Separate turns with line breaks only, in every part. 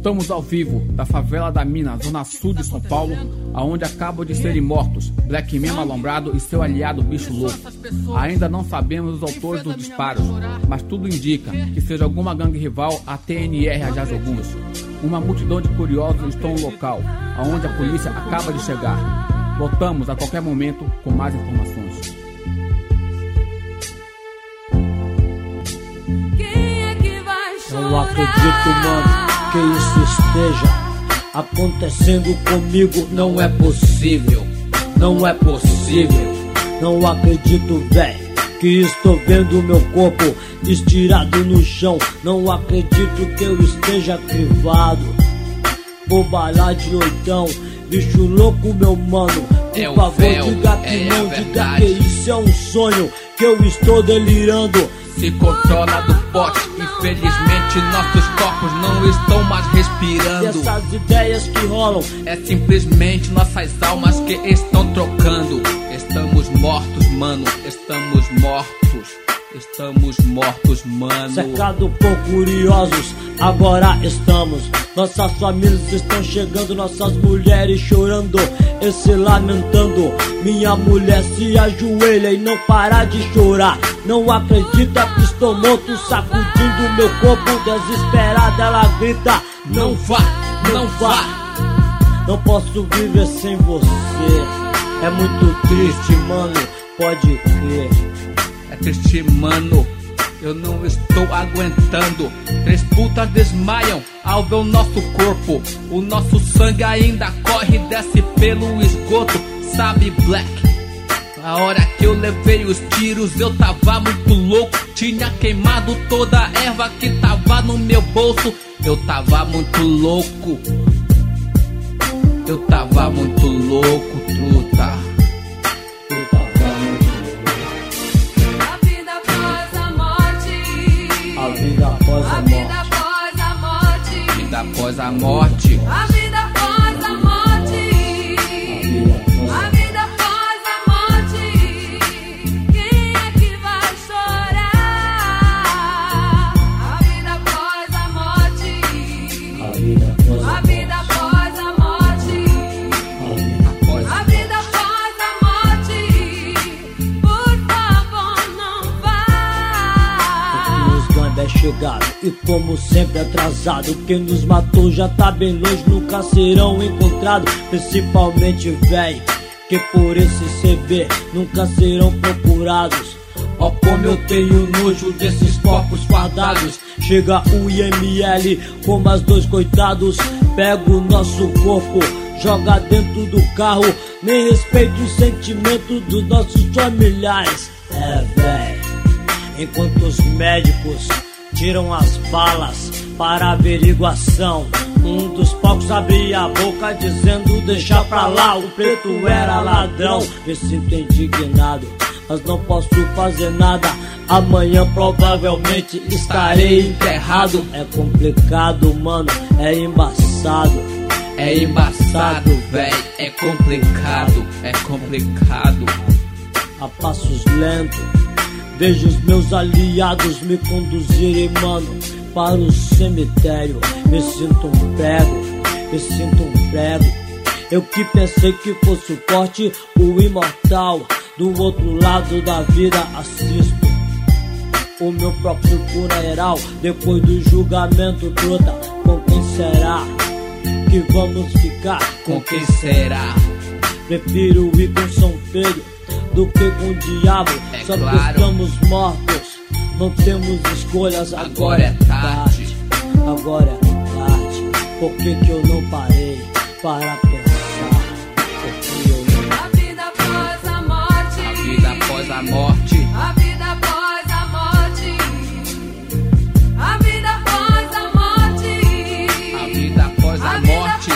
Voltamos ao vivo da favela da Mina, zona sul de São Paulo, aonde acabam de serem mortos Black Man Malombrado e seu aliado Bicho Louco. Ainda não sabemos os autores dos disparos, mas tudo indica que seja alguma gangue rival à TNR Ajazoguns. Uma multidão de curiosos estão no local, aonde a polícia acaba de chegar. Voltamos a qualquer momento com mais informações.
Não acredito, mano, que isso esteja acontecendo comigo. Não é possível, não é possível. Não acredito, véi, que estou vendo meu corpo estirado no chão. Não acredito que eu esteja privado por bala de oitão. Bicho louco, meu mano, por favor, diga que não, diga que isso é um sonho, que eu estou delirando.
Se controla do pote, infelizmente nossos corpos não estão mais respirando.
E essas ideias que rolam
é simplesmente nossas almas que estão trocando. Estamos mortos, mano, estamos mortos. Estamos mortos, mano.
Cercado por curiosos, agora estamos. Nossas famílias estão chegando, nossas mulheres chorando e se lamentando. Minha mulher se ajoelha e não para de chorar. Não acredita que estou morto, sacudindo meu corpo. Desesperada ela grita: não vá, não vá. Não posso viver sem você. É muito triste, mano, pode crer.
É triste, mano, eu não estou aguentando. 3 putas desmaiam ao ver o nosso corpo. O nosso sangue ainda corre e desce pelo esgoto. Sabe, Black, a hora que eu levei os tiros eu tava muito louco. Tinha queimado toda a erva que tava no meu bolso. Eu tava muito louco. Eu tava muito louco, truta.
A vida após a morte.
Vida após a morte.
A vida após a morte. A vida após a morte. Quem é que vai chorar? A vida após a morte.
A vida após
a morte. A vida após a morte. Por favor, não vá.
Os gambés chegaram e como sempre atrasado. Quem nos matou já tá bem longe, nunca serão encontrados. Principalmente, véi, que por esse CB nunca serão procurados. Ó como eu tenho nojo desses corpos fardados. Chega o IML com mais 2 coitados. Pega o nosso corpo, joga dentro do carro. Nem respeita o sentimento dos nossos familiares. É, véi, enquanto os médicos tiram as balas para averiguação, um dos palcos abria a boca dizendo deixa pra lá, o preto era ladrão. Me sinto indignado, mas não posso fazer nada. Amanhã provavelmente estarei enterrado. É complicado, mano, é embaçado.
É embaçado, véi, é complicado, é complicado.
A passos lentos vejo os meus aliados me conduzirem, mano, para o cemitério. Me sinto um prego, me sinto um prego. Eu que pensei que fosse forte, o imortal. Do outro lado da vida assisto o meu próprio funeral. Depois do julgamento, truta, com quem será que vamos ficar?
Com quem será?
Prefiro ir com São Pedro do que com o diabo,
é
só
claro.
que estamos mortos, não temos escolhas.
Agora é tarde.
Agora é tarde. Por que que eu não parei para pensar? Porque eu não...
A vida após a morte.
A vida após a morte.
A vida após a morte. A vida após a morte.
A vida após a morte.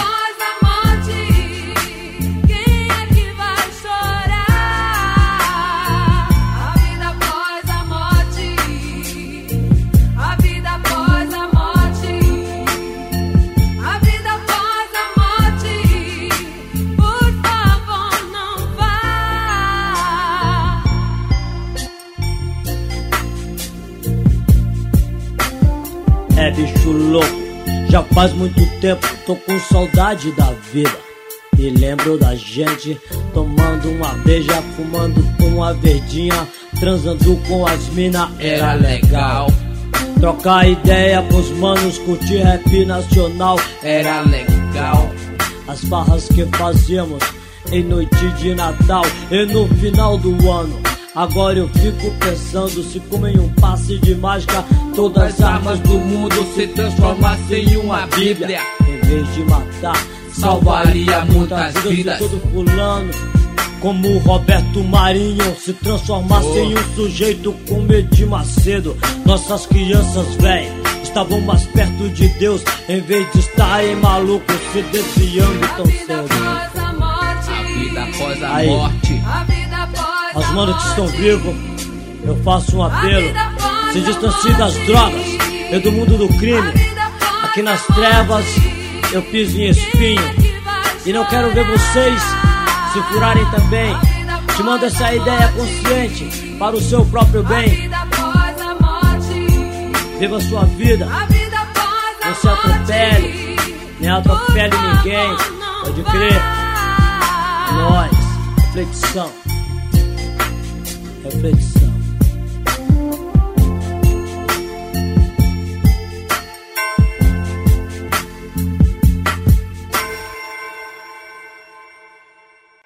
É bicho louco, Já faz muito tempo, tô com saudade da vida. E lembro da gente tomando uma beija, fumando uma verdinha, transando com as mina, era legal. Trocar ideia com os manos, curtir rap nacional,
Era legal.
as farras que fazíamos em noite de Natal e no final do ano. Agora eu fico pensando se como em um passe de mágica todas
As armas do mundo se transformassem em uma bíblia.
Em vez de matar,
Salvaria muitas vidas.
Todo fulano, como o Roberto Marinho, se transformasse em um sujeito como Edir Macedo. Nossas crianças, véi, estavam mais perto de Deus, em vez de estarem malucos se desviando tão cedo.
Após a morte.
A vida após a
Aí.
morte.
A vida após
Aos
a
manos que estão
morte.
vivos, eu faço um apelo: se distancie das drogas e do mundo do crime. Aqui nas trevas eu piso em espinho e não quero ver vocês se furarem também. Te mando essa ideia consciente para o seu próprio bem. Viva a sua vida, não se atropele, nem atropele ninguém. Pode crer. Nós, reflexão.